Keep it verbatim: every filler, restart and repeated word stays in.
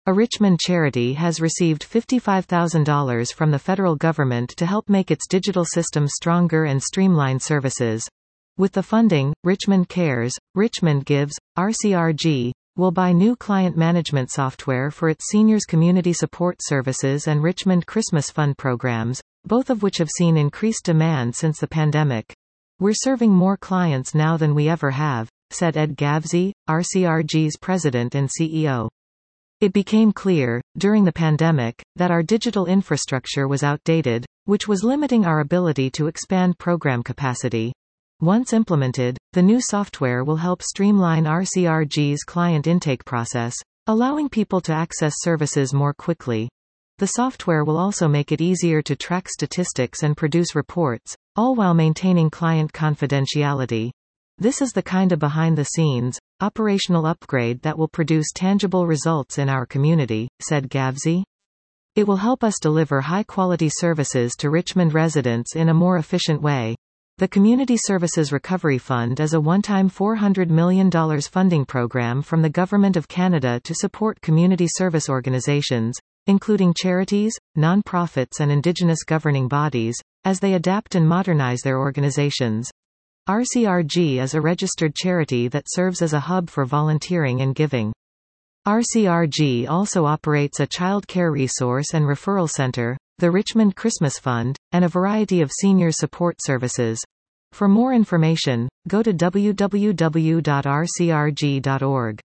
A Richmond charity has received fifty-five thousand dollars from the federal government to help make its digital system stronger and streamline services. With the funding, Richmond Cares, Richmond Gives, R C R G, will buy new client management software for its seniors community support services and Richmond Christmas Fund programs, both of which have seen increased demand since the pandemic. "We're serving more clients now than we ever have," said Ed Gavsey, R C R G's president and C E O. "It became clear, during the pandemic, that our digital infrastructure was outdated, which was limiting our ability to expand program capacity. Once implemented, the new software will help streamline R C R G's client intake process, allowing people to access services more quickly. The software will also make it easier to track statistics and produce reports, all while maintaining client confidentiality. This is the kind of behind-the-scenes, operational upgrade that will produce tangible results in our community," said Gavsey. "It will help us deliver high-quality services to Richmond residents in a more efficient way." The Community Services Recovery Fund is a one-time four hundred million dollars funding program from the Government of Canada to support community service organizations, including charities, non-profits and Indigenous governing bodies, as they adapt and modernize their organizations. R C R G is a registered charity that serves as a hub for volunteering and giving. R C R G also operates a child care resource and referral center, the Richmond Christmas Fund, and a variety of senior support services. For more information, go to w w w dot r c r g dot org.